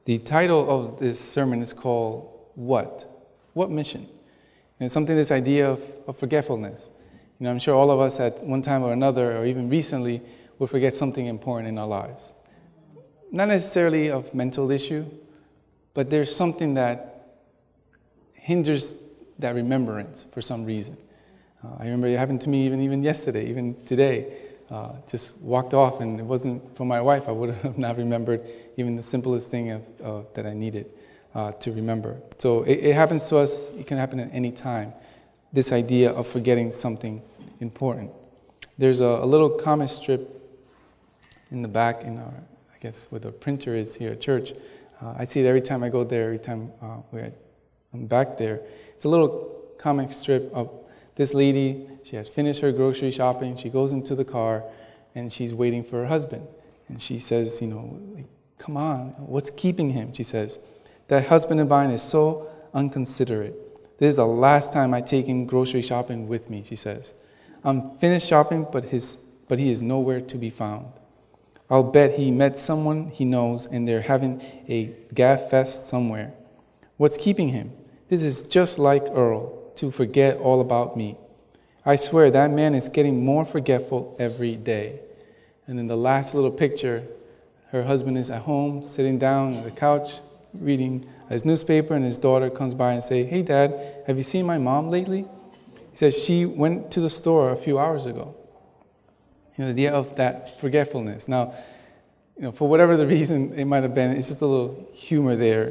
The title of this sermon is called What? What mission? And it's something, this idea of forgetfulness. I'm sure all of us at one time or another, or even recently, will forget something important in our lives. Not necessarily of mental issue, but there's something that hinders that remembrance for some reason. I remember it happened to me even yesterday, even today. Just walked off, and it wasn't for my wife, I would have not remembered even the simplest thing that I needed to remember. So it happens to us. It can happen at any time. This idea of forgetting something important. There's a little comic strip in the back in our, I guess, where the printer is here at church. I see it every time I go there, every time I'm back there. It's a little comic strip of this lady. She has finished her grocery shopping. She goes into the car, and she's waiting for her husband. And she says, come on, what's keeping him? She says, that husband of mine is so inconsiderate. This is the last time I take him grocery shopping with me, she says. I'm finished shopping, but he is nowhere to be found. I'll bet he met someone he knows, and they're having a gab fest somewhere. What's keeping him? This is just like Earl, to forget all about me. I swear that man is getting more forgetful every day. And then the last little picture, her husband is at home, sitting down on the couch, reading his newspaper, and his daughter comes by and says, "Hey, Dad, have you seen my mom lately?" He says, "She went to the store a few hours ago." The idea of that forgetfulness. Now, for whatever the reason it might have been, it's just a little humor there.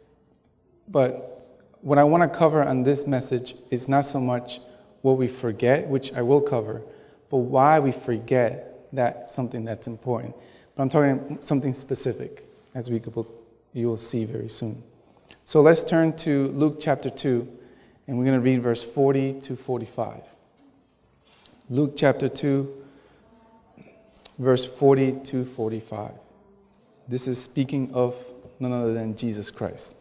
But what I want to cover on this message is not so much what we forget, which I will cover, but why we forget that something that's important. But I'm talking something specific, as you will see very soon. So let's turn to Luke chapter 2, and we're going to read verse 40 to 45. Luke chapter 2, verse 40 to 45. This is speaking of none other than Jesus Christ.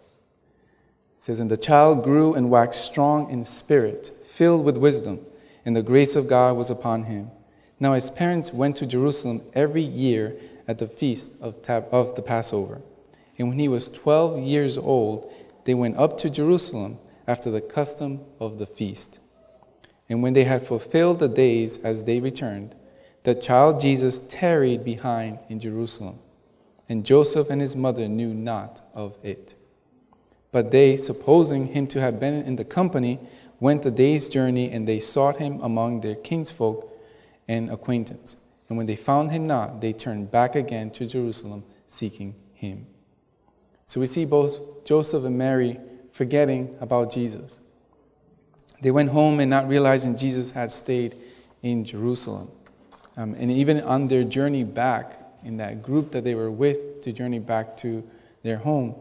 It says, "And the child grew and waxed strong in spirit, filled with wisdom, and the grace of God was upon him. Now his parents went to Jerusalem every year at the feast of the Passover. And when he was 12 years old, they went up to Jerusalem after the custom of the feast. And when they had fulfilled the days as they returned, the child Jesus tarried behind in Jerusalem, and Joseph and his mother knew not of it. But they, supposing him to have been in the company, went a day's journey, and they sought him among their kinsfolk and acquaintance. And when they found him not, they turned back again to Jerusalem, seeking him." So we see both Joseph and Mary forgetting about Jesus. They went home and not realizing Jesus had stayed in Jerusalem. And even on their journey back, in that group that they were with to journey back to their home,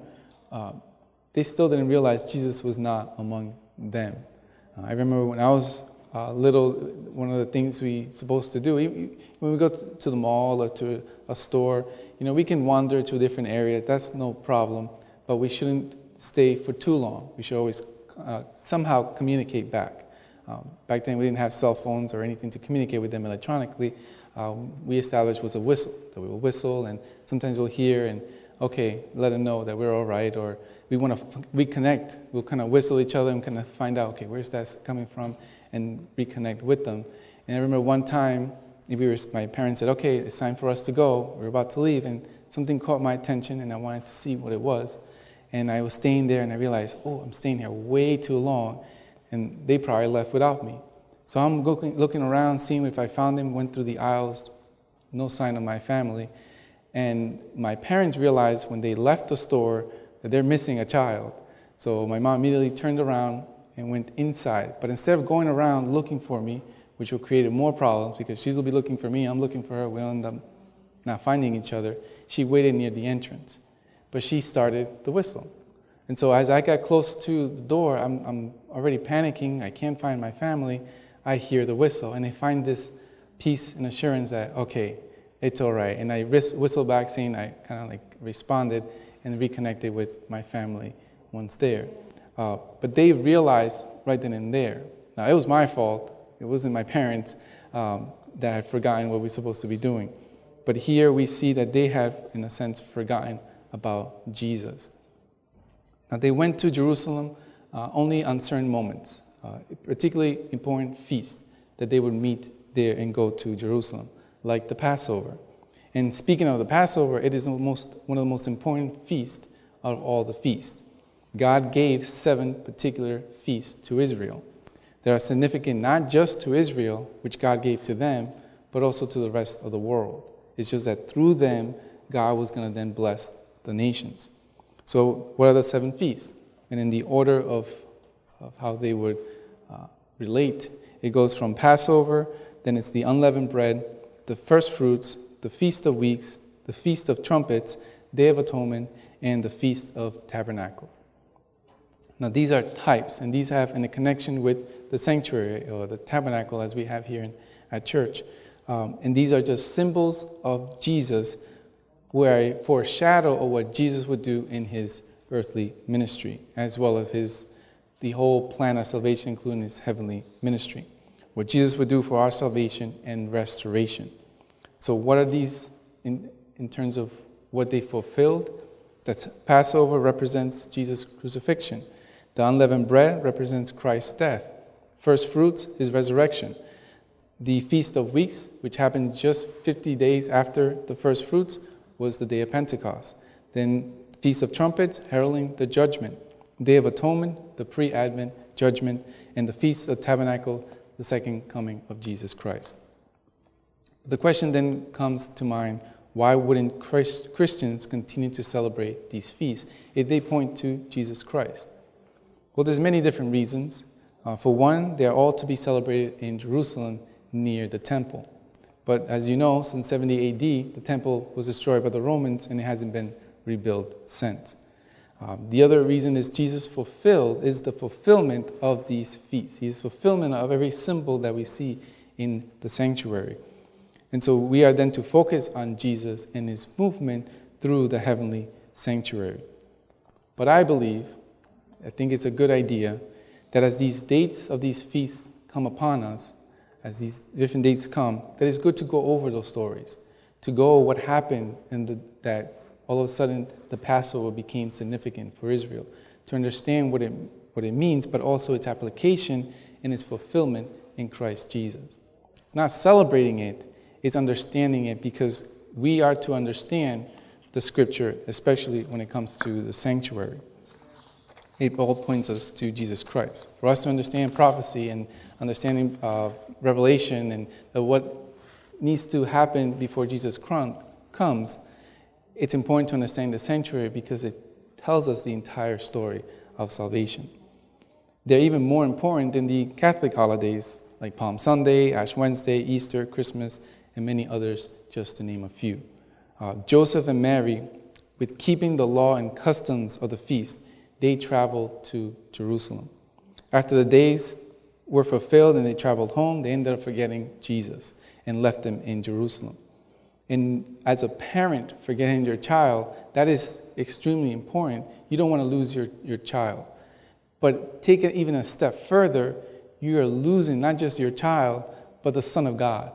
they still didn't realize Jesus was not among them. I remember when I was little, one of the things we supposed to do, when we go to the mall or to a store, we can wander to a different area. That's no problem, but we shouldn't stay for too long. We should always somehow communicate back. Back then, we didn't have cell phones or anything to communicate with them electronically. We established was a whistle, that we will whistle, and sometimes we'll hear and, okay, let them know that we're all right, or we want to reconnect. We'll kind of whistle each other and kind of find out, okay, where's that coming from, and reconnect with them. And I remember one time, my parents said, okay, it's time for us to go. We're about to leave, and something caught my attention, and I wanted to see what it was. And I was staying there, and I realized, I'm staying here way too long, and they probably left without me. So I'm looking around, seeing if I found them, went through the aisles, no sign of my family. And my parents realized when they left the store that they're missing a child. So my mom immediately turned around and went inside. But instead of going around looking for me, which will create more problems because she'll be looking for me, I'm looking for her, we'll end up not finding each other, she waited near the entrance. But she started the whistle. And so as I got close to the door, I'm already panicking, I can't find my family, I hear the whistle, and I find this peace and assurance that, okay, it's all right. And I whistled back, saying I kind of responded and reconnected with my family once there. But they realized right then and there. Now, it was my fault. It wasn't my parents that had forgotten what we're supposed to be doing. But here we see that they had, in a sense, forgotten about Jesus. Now, they went to Jerusalem only on certain moments, particularly important feasts that they would meet there and go to Jerusalem, like the Passover. And speaking of the Passover, it is one of the most important feasts of all the feasts. God gave 7 particular feasts to Israel. They are significant not just to Israel, which God gave to them, but also to the rest of the world. It's just that through them, God was going to then bless the nations. So what are the 7 feasts? And in the order of how they would relate, it goes from Passover, then it's the unleavened bread, the first fruits, the Feast of Weeks, the Feast of Trumpets, Day of Atonement, and the Feast of Tabernacles. Now these are types, and these have a connection with the sanctuary or the tabernacle as we have here at church. And these are just symbols of Jesus, where a foreshadow of what Jesus would do in his earthly ministry, as well as the whole plan of salvation, including his heavenly ministry, what Jesus would do for our salvation and restoration. So what are these in terms of what they fulfilled? That's Passover represents Jesus' crucifixion. The unleavened bread represents Christ's death. First fruits, his resurrection. The Feast of Weeks, which happened just 50 days after the first fruits, was the day of Pentecost. Then Feast of Trumpets, heralding the judgment. Day of Atonement, the pre-Advent judgment. And the Feast of Tabernacle, the second coming of Jesus Christ. The question then comes to mind, why wouldn't Christians continue to celebrate these feasts if they point to Jesus Christ? Well, there's many different reasons. For one, they are all to be celebrated in Jerusalem near the temple. But as you know, since 70 AD, the temple was destroyed by the Romans and it hasn't been rebuilt since. The other reason is Jesus is the fulfillment of these feasts. He is fulfillment of every symbol that we see in the sanctuary. And so we are then to focus on Jesus and his movement through the heavenly sanctuary. But I think it's a good idea that as these dates of these feasts come upon us, as these different dates come, that it's good to go over those stories, to go what happened and that all of a sudden the Passover became significant for Israel, to understand what it means, but also its application and its fulfillment in Christ Jesus. It's not celebrating it, it's understanding it, because we are to understand the scripture, especially when it comes to the sanctuary. It all points us to Jesus Christ. For us to understand prophecy and understanding Revelation and what needs to happen before Jesus comes, it's important to understand the sanctuary because it tells us the entire story of salvation. They're even more important than the Catholic holidays like Palm Sunday, Ash Wednesday, Easter, Christmas, and many others, just to name a few. Joseph and Mary, with keeping the law and customs of the feast, they traveled to Jerusalem. After the days were fulfilled and they traveled home, they ended up forgetting Jesus and left them in Jerusalem. And as a parent forgetting your child, that is extremely important. You don't want to lose your child. But take it even a step further, you are losing not just your child, but the Son of God.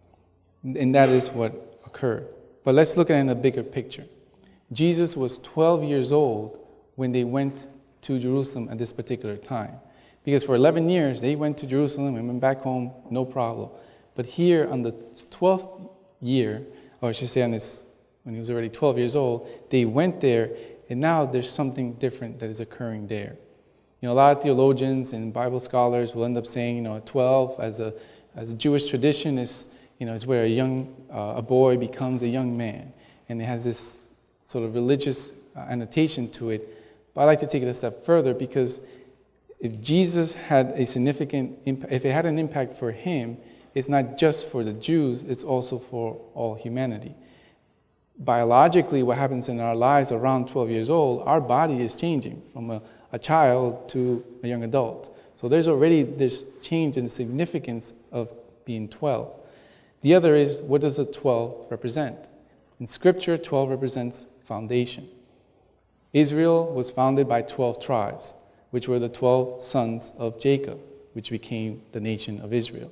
And that is what occurred. But let's look at it in a bigger picture. Jesus was 12 years old when they went to Jerusalem at this particular time. Because for 11 years, they went to Jerusalem and went back home, no problem. But here on the 12th year, or I should say when he was already 12 years old, they went there, and now there's something different that is occurring there. A lot of theologians and Bible scholars will end up saying, 12 as a Jewish tradition is where a boy becomes a young man. And it has this sort of religious annotation to it. But I'd like to take it a step further, because if Jesus had a significant impact, if it had an impact for him, it's not just for the Jews, it's also for all humanity. Biologically, what happens in our lives around 12 years old, our body is changing from a child to a young adult. So there's already this change in significance of being 12. The other is, what does the 12 represent? In Scripture, 12 represents foundation. Israel was founded by 12 tribes, which were the 12 sons of Jacob, which became the nation of Israel.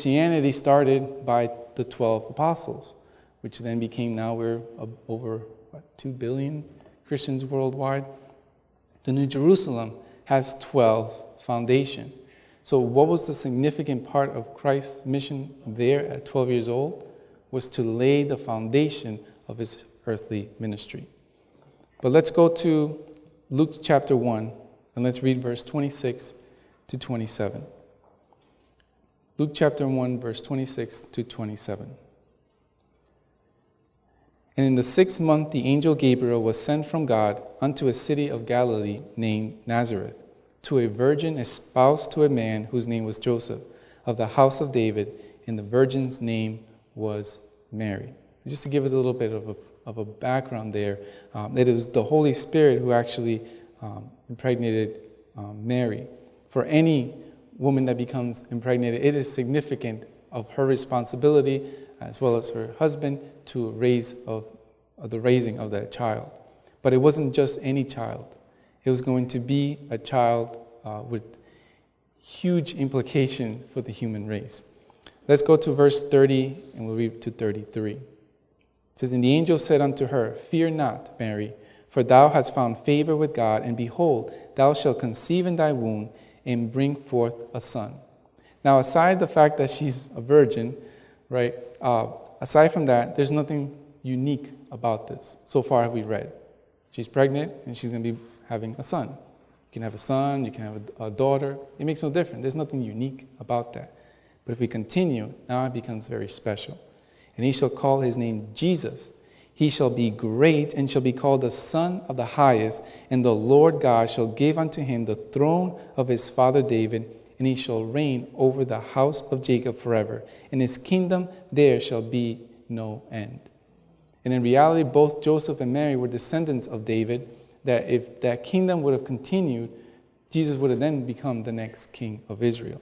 Christianity started by the 12 apostles, which then became, now we're over 2 billion Christians worldwide. The New Jerusalem has 12 foundation. So what was the significant part of Christ's mission there at 12 years old? Was to lay the foundation of his earthly ministry. But let's go to Luke chapter 1, and let's read verse 26 to 27. Luke chapter 1, verse 26 to 27. And in the 6th month, the angel Gabriel was sent from God unto a city of Galilee named Nazareth, to a virgin espoused to a man whose name was Joseph, of the house of David, and the virgin's name was Mary. Just to give us a little bit of a background there, that it was the Holy Spirit who actually impregnated Mary. For any woman that becomes impregnated, it is significant of her responsibility, as well as her husband, to the raising of that child. But it wasn't just any child. It was going to be a child with huge implication for the human race. Let's go to verse 30, and we'll read to 33. It says, And the angel said unto her, Fear not, Mary, for thou hast found favor with God, and behold, thou shalt conceive in thy womb, and bring forth a son. Now, aside the fact that she's a virgin, right? Aside from that, there's nothing unique about this. So far have we read. She's pregnant, and she's going to be having a son. You can have a son, you can have a daughter. It makes no difference. There's nothing unique about that. But if we continue, now it becomes very special. And he shall call his name Jesus. He shall be great, and shall be called the Son of the Highest. And the Lord God shall give unto him the throne of his father David, and he shall reign over the house of Jacob forever. In his kingdom there shall be no end. And in reality, both Joseph and Mary were descendants of David, that if that kingdom would have continued, Jesus would have then become the next king of Israel.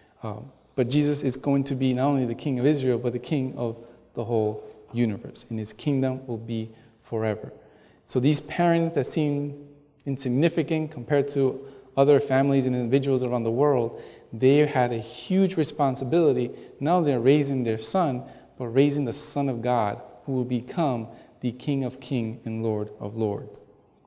But Jesus is going to be not only the king of Israel, but the king of the whole universe, and his kingdom will be forever. So these parents that seem insignificant compared to other families and individuals around the world, they had a huge responsibility, not only raising their son, but raising the Son of God, who will become the King of Kings and Lord of Lords.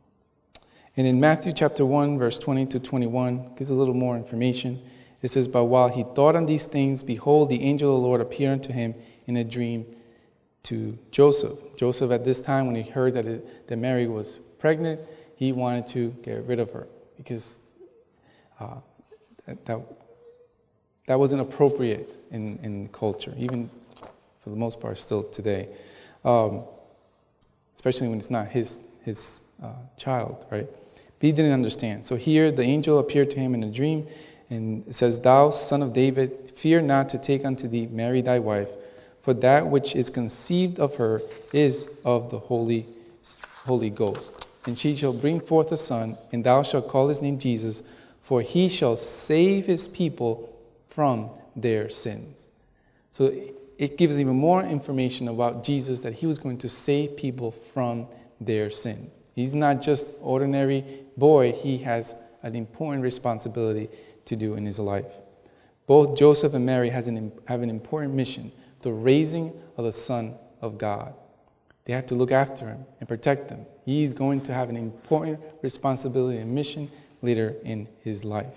And in Matthew chapter 1, verse 20 to 21, gives a little more information. It says, But while he thought on these things, behold, the angel of the Lord appeared unto him in a dream to Joseph. Joseph, at this time, when he heard that Mary was pregnant, he wanted to get rid of her because that wasn't appropriate in culture, even for the most part still today, especially when it's not his child, right? But he didn't understand. So here the angel appeared to him in a dream, and it says, Thou, son of David, fear not to take unto thee Mary thy wife, for that which is conceived of her is of the Holy Ghost. And she shall bring forth a son, and thou shalt call his name Jesus, for he shall save his people from their sins. So it gives even more information about Jesus, that he was going to save people from their sin. He's not just ordinary boy. He has an important responsibility to do in his life. Both Joseph and Mary have an important mission, the raising of the Son of God. They have to look after him and protect him. He's going to have an important responsibility and mission later in his life.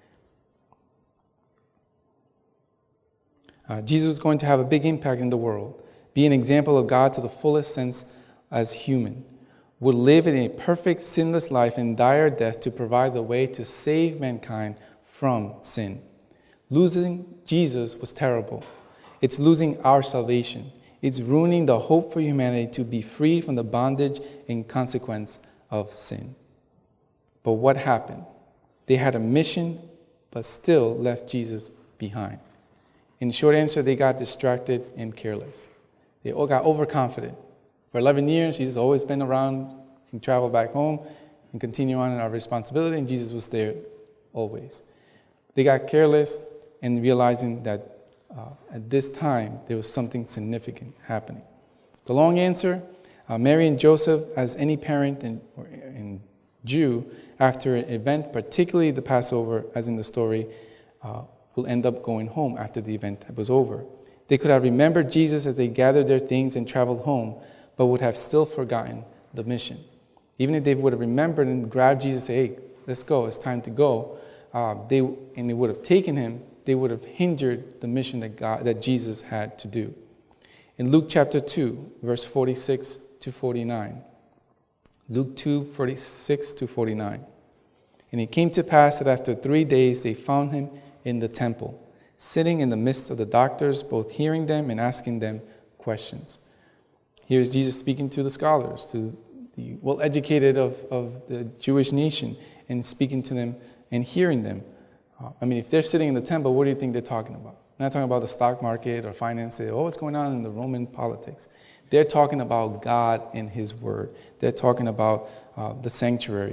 Jesus was going to have a big impact in the world, be an example of God to the fullest sense as human, would live in a perfect, sinless life and die or death to provide the way to save mankind from sin. Losing Jesus was terrible. It's losing our salvation. It's ruining the hope for humanity to be free from the bondage and consequence of sin. But what happened? They had a mission, but still left Jesus behind. In short answer, they got distracted and careless. They all got overconfident. For 11 years, Jesus has always been around, can travel back home and continue on in our responsibility, and Jesus was there always. They got careless and realizing that at this time, there was something significant happening. The long answer, Mary and Joseph, as any parent and Jew, after an event, particularly the Passover, as in the story, will end up going home after the event was over. They could have remembered Jesus as they gathered their things and traveled home, but would have still forgotten the mission. Even if they would have remembered and grabbed Jesus and said, hey, let's go, it's time to go, they would have taken him, they would have hindered the mission that Jesus had to do. In Luke chapter 2, verse 46 to 49. Luke 2, 46 to 49. And it came to pass that after 3 days they found him in the temple, sitting in the midst of the doctors, both hearing them and asking them questions. Here's Jesus speaking to the scholars, to the well-educated of the Jewish nation, and speaking to them and hearing them. If they're sitting in the temple, what do you think they're talking about? They're not talking about the stock market or finance. What's going on in the Roman politics? They're talking about God and his word. They're talking about the sanctuary.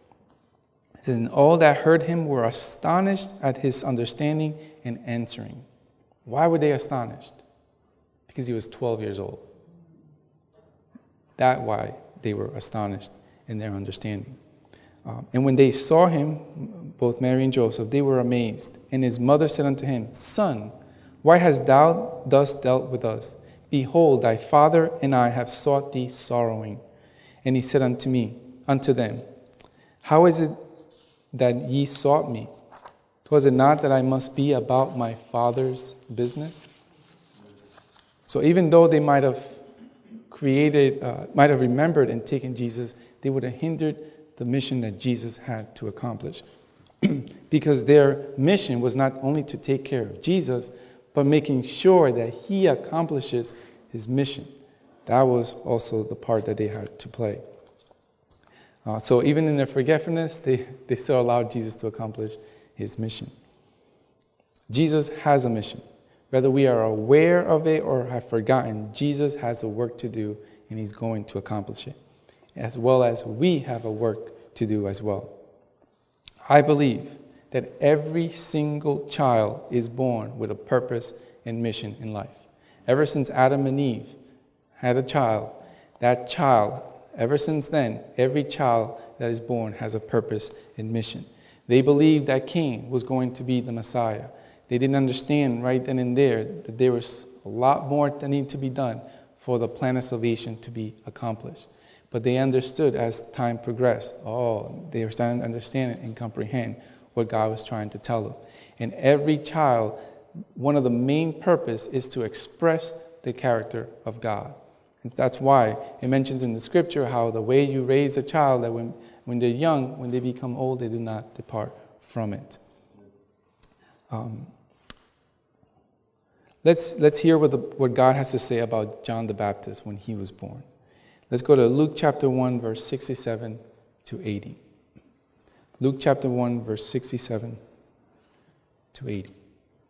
And all that heard him were astonished at his understanding and answering. Why were they astonished? Because he was 12 years old. That's why they were astonished in their understanding. And when they saw him, both Mary and Joseph, they were amazed. And his mother said unto him, Son, why hast thou thus dealt with us? Behold, thy father and I have sought thee sorrowing. And he said unto them, How is it that ye sought me? Was it not that I must be about my Father's business? So even though they might have remembered and taken Jesus, they would have hindered the mission that Jesus had to accomplish. Because their mission was not only to take care of Jesus, but making sure that he accomplishes his mission. That was also the part that they had to play. So even in their forgetfulness, they still allowed Jesus to accomplish his mission. Jesus has a mission. Whether we are aware of it or have forgotten, Jesus has a work to do, and he's going to accomplish it, as well as we have a work to do as well. I believe that every single child is born with a purpose and mission in life. Ever since Adam and Eve had a child, that child, ever since then, every child that is born has a purpose and mission. They believed that Cain was going to be the Messiah. They didn't understand right then and there that there was a lot more that needed to be done for the plan of salvation to be accomplished. But they understood as time progressed. They were starting to understand and comprehend what God was trying to tell them. And every child, one of the main purpose is to express the character of God. And that's why it mentions in the scripture how the way you raise a child, that when they're young, when they become old, they do not depart from it. Let's hear what God has to say about John the Baptist when he was born. Let's go to Luke chapter 1, verse 67 to 80. Luke chapter 1, verse 67 to 80. It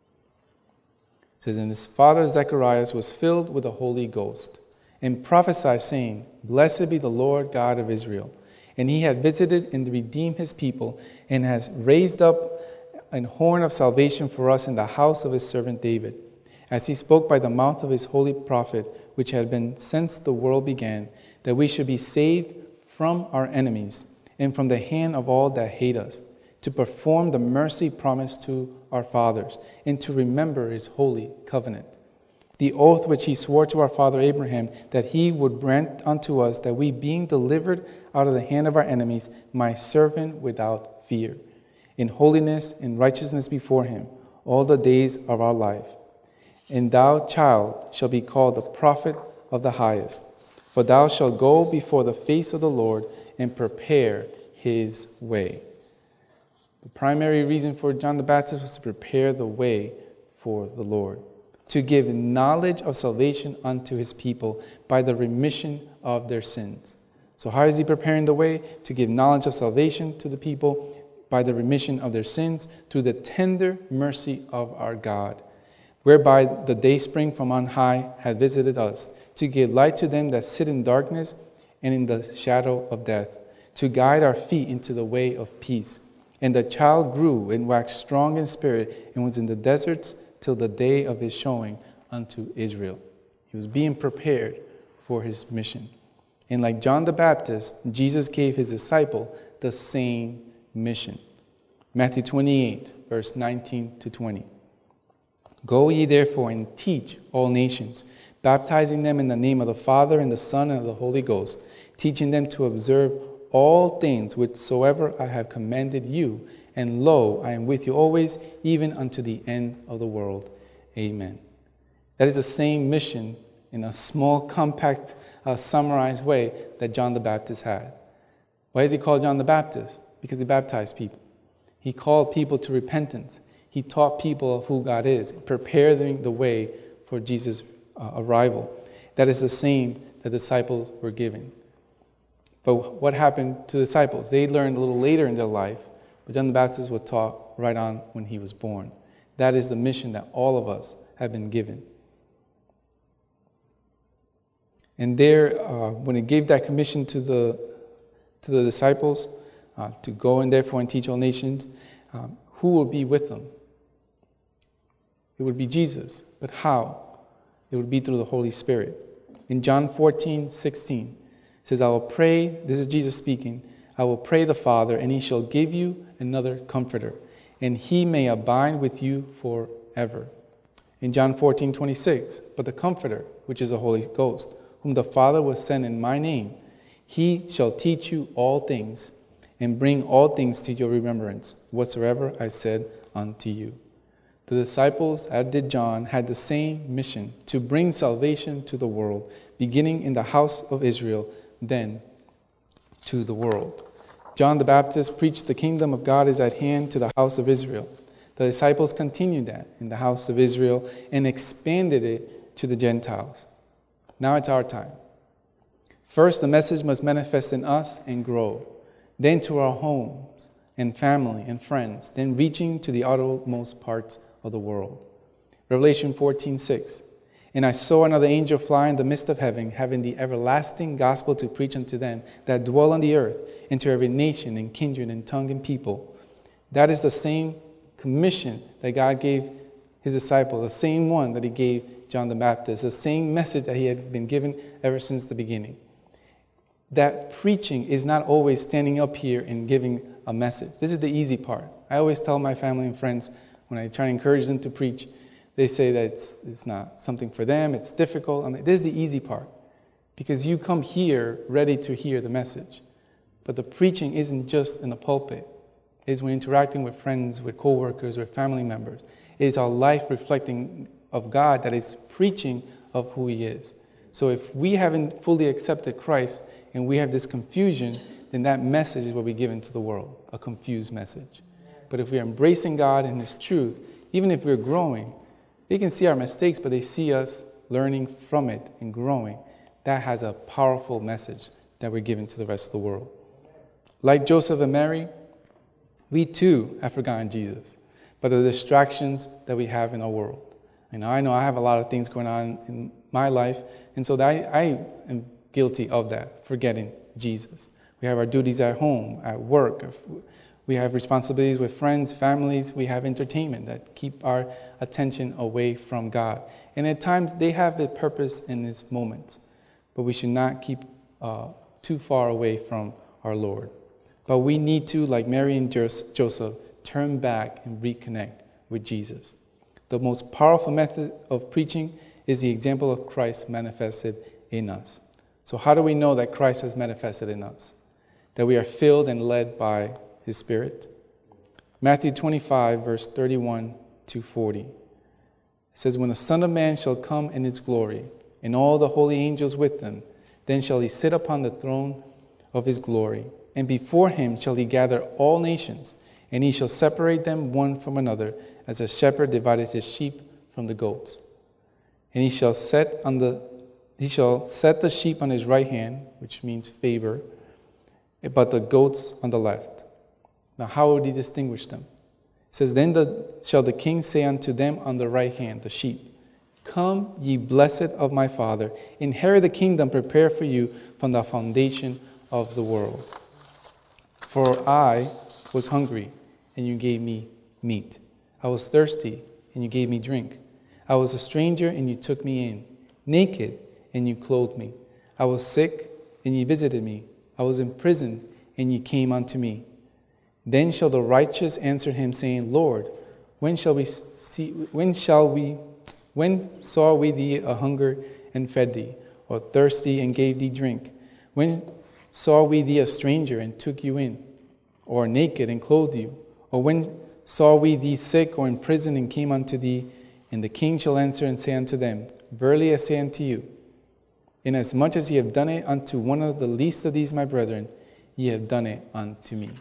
says, And his father Zacharias was filled with the Holy Ghost, and prophesied, saying, Blessed be the Lord God of Israel. And he had visited and redeemed his people, and has raised up an horn of salvation for us in the house of his servant David, as he spoke by the mouth of his holy prophet, which had been since the world began, that we should be saved from our enemies and from the hand of all that hate us, to perform the mercy promised to our fathers, and to remember his holy covenant, the oath which he swore to our father Abraham, that he would grant unto us, that we, being delivered out of the hand of our enemies, might serve him without fear, in holiness and righteousness before him, all the days of our life. And thou, child, shalt be called the prophet of the highest, for thou shalt go before the face of the Lord and prepare his way. The primary reason for John the Baptist was to prepare the way for the Lord, to give knowledge of salvation unto his people by the remission of their sins. So how is he preparing the way? To give knowledge of salvation to the people by the remission of their sins through the tender mercy of our God, whereby the dayspring from on high hath visited us, to give light to them that sit in darkness and in the shadow of death, to guide our feet into the way of peace. And the child grew and waxed strong in spirit, and was in the deserts till the day of his showing unto Israel. He was being prepared for his mission. And like John the Baptist, Jesus gave his disciple the same mission. Matthew 28, verse 19 to 20. Go ye therefore and teach all nations, baptizing them in the name of the Father and the Son and of the Holy Ghost, teaching them to observe all things whatsoever I have commanded you. And lo, I am with you always, even unto the end of the world. Amen. That is the same mission in a small, compact, summarized way that John the Baptist had. Why is he called John the Baptist? Because he baptized people. He called people to repentance. He taught people of who God is, preparing the way for Jesus' arrival. That is the same that the disciples were given. But what happened to the disciples? They learned a little later in their life, but John the Baptist was taught right on when he was born. That is the mission that all of us have been given. And there, when he gave that commission to the disciples, to go and therefore and teach all nations, who would be with them? It would be Jesus. But how? It would be through the Holy Spirit. In John 14:16, it says, I will pray, this is Jesus speaking, I will pray the Father, and he shall give you another comforter, and he may abide with you forever. In John 14:26, but the Comforter, which is the Holy Ghost, whom the Father will send in my name, he shall teach you all things, and bring all things to your remembrance, whatsoever I said unto you. The disciples, as did John, had the same mission, to bring salvation to the world, beginning in the house of Israel, then to the world. John the Baptist preached the kingdom of God is at hand to the house of Israel. The disciples continued that in the house of Israel and expanded it to the Gentiles. Now it's our time. First, the message must manifest in us and grow. Then to our homes and family and friends. Then reaching to the uttermost parts of the world. Revelation 14:6. And I saw another angel fly in the midst of heaven, having the everlasting gospel to preach unto them that dwell on the earth, and to every nation and kindred and tongue and people. That is the same commission that God gave his disciples, the same one that he gave John the Baptist, the same message that he had been given ever since the beginning. That preaching is not always standing up here and giving a message. This is the easy part. I always tell my family and friends, when I try to encourage them to preach, they say that it's not something for them, it's difficult. This is the easy part, because you come here ready to hear the message. But the preaching isn't just in the pulpit. It is when interacting with friends, with co-workers, with family members. It is our life reflecting of God that is preaching of who he is. So if we haven't fully accepted Christ and we have this confusion, then that message is what we give into the world, a confused message. But if we're embracing God and his truth, even if we're growing, they can see our mistakes, but they see us learning from it and growing. That has a powerful message that we're giving to the rest of the world. Like Joseph and Mary, we too have forgotten Jesus, but the distractions that we have in our world. I know I have a lot of things going on in my life, and so I am guilty of that, forgetting Jesus. We have our duties at home, at work. We have responsibilities with friends, families. We have entertainment that keep our attention away from God. And at times, they have a purpose in this moment. But we should not keep too far away from our Lord. But we need to, like Mary and Joseph, turn back and reconnect with Jesus. The most powerful method of preaching is the example of Christ manifested in us. So how do we know that Christ has manifested in us? That we are filled and led by his Spirit? Matthew 25, verse 31 to 40. It says, when the Son of Man shall come in his glory, and all the holy angels with him, then shall he sit upon the throne of his glory. And before him shall he gather all nations, and he shall separate them one from another, as a shepherd divideth his sheep from the goats. And he shall set the sheep on his right hand, which means favor, but the goats on the left. Now, how would he distinguish them? It says, then shall the king say unto them on the right hand, the sheep, come, ye blessed of my Father, inherit the kingdom prepared for you from the foundation of the world. For I was hungry, and you gave me meat. I was thirsty, and you gave me drink. I was a stranger, and you took me in. Naked, and you clothed me. I was sick, and you visited me. I was in prison, and you came unto me. Then shall the righteous answer him, saying, Lord, when saw we thee a hunger and fed thee, or thirsty and gave thee drink? When saw we thee a stranger and took you in? Or naked and clothed you? Or when saw we thee sick or in prison and came unto thee? And the king shall answer and say unto them, Verily I say unto you, inasmuch as ye have done it unto one of the least of these my brethren, ye have done it unto me.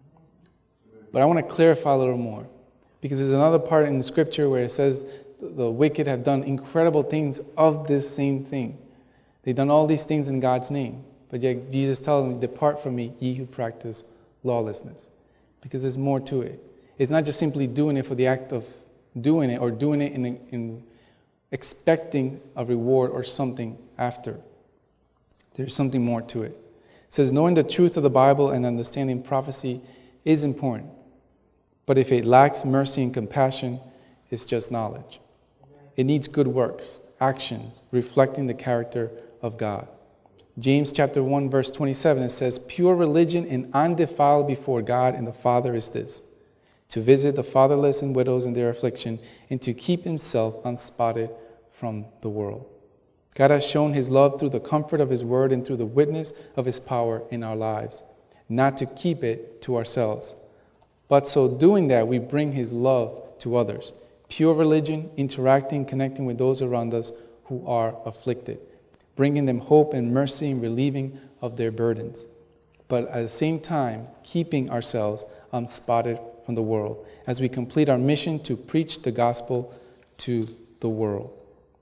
But I want to clarify a little more, because there's another part in the scripture where it says the wicked have done incredible things of this same thing. They've done all these things in God's name. But yet Jesus tells them, Depart from me, ye who practice lawlessness. Because there's more to it. It's not just simply doing it for the act of doing it, or doing it in expecting a reward or something after. There's something more to it. It says, knowing the truth of the Bible and understanding prophecy is important. But if it lacks mercy and compassion, it's just knowledge. It needs good works, actions, reflecting the character of God. James chapter 1, verse 27, it says, Pure religion and undefiled before God and the Father is this, to visit the fatherless and widows in their affliction, and to keep himself unspotted from the world. God has shown his love through the comfort of his word and through the witness of his power in our lives, not to keep it to ourselves. But so doing that, we bring his love to others. Pure religion, interacting, connecting with those around us who are afflicted, bringing them hope and mercy and relieving of their burdens. But at the same time, keeping ourselves unspotted from the world as we complete our mission to preach the gospel to the world.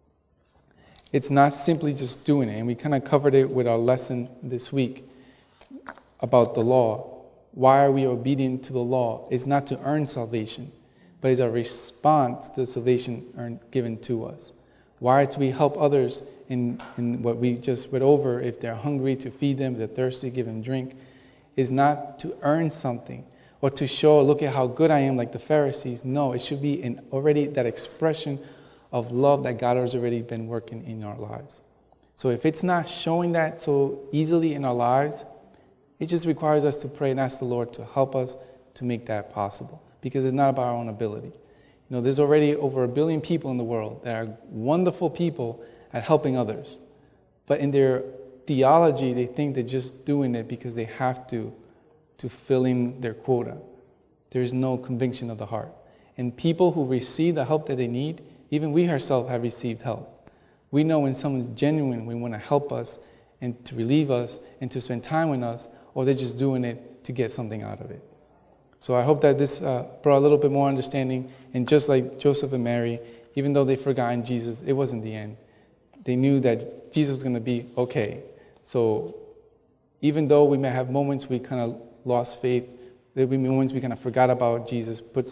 It's not simply just doing it, and we kind of covered it with our lesson this week about the law. Why are we obedient to the law? It's not to earn salvation, but it's a response to the salvation given to us. Why do we help others in what we just went over? If they're hungry, to feed them, if they're thirsty, give them drink. Is not to earn something or to show, look at how good I am like the Pharisees. No, it should be already that expression of love that God has already been working in our lives. So if it's not showing that so easily in our lives, it just requires us to pray and ask the Lord to help us to make that possible, because it's not about our own ability. You know, there's already over 1 billion people in the world that are wonderful people at helping others. But in their theology, they think they're just doing it because they have to fill in their quota. There's no conviction of the heart. And people who receive the help that they need, even we ourselves have received help. We know when someone's genuine, we want to help us and to relieve us and to spend time with us, or they're just doing it to get something out of it. So I hope that this brought a little bit more understanding. And just like Joseph and Mary, even though they forgotten Jesus, it wasn't the end. They knew that Jesus was going to be okay. So even though we may have moments we kind of lost faith, there will be moments we kind of forgot about Jesus, put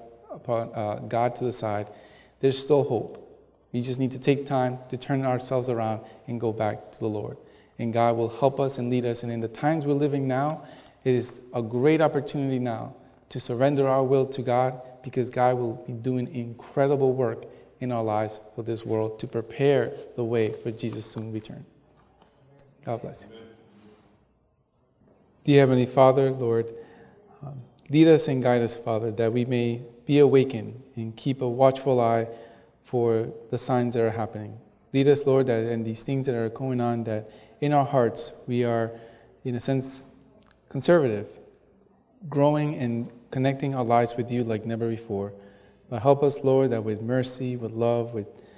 God to the side, there's still hope. We just need to take time to turn ourselves around and go back to the Lord. And God will help us and lead us. And in the times we're living now, it is a great opportunity now to surrender our will to God, because God will be doing incredible work in our lives for this world to prepare the way for Jesus' soon return. God bless you. Dear Heavenly Father, Lord, lead us and guide us, Father, that we may be awakened and keep a watchful eye for the signs that are happening. Lead us, Lord, that in these things that are going on, that in our hearts we are, in a sense, conservative, growing and connecting our lives with you like never before. But help us, Lord, that with mercy, with love,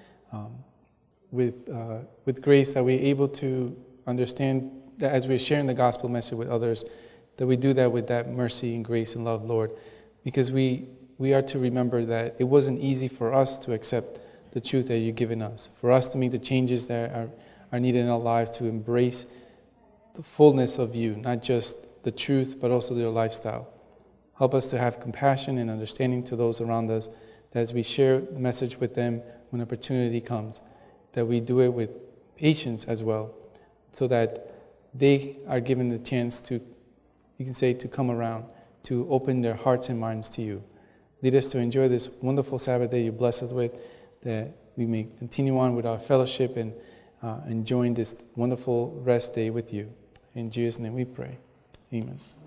with grace, that we're able to understand that as we're sharing the gospel message with others, that we do that with that mercy and grace and love, Lord, because we are to remember that it wasn't easy for us to accept the truth that you've given us, for us to make the changes that are needed in our lives to embrace the fullness of you, not just the truth, but also your lifestyle. Help us to have compassion and understanding to those around us, that as we share the message with them when opportunity comes, that we do it with patience as well, so that they are given the chance to, you can say, to come around, to open their hearts and minds to you. Lead us to enjoy this wonderful Sabbath day you bless us with, that we may continue on with our fellowship and enjoying this wonderful rest day with you. In Jesus' name we pray. Amen.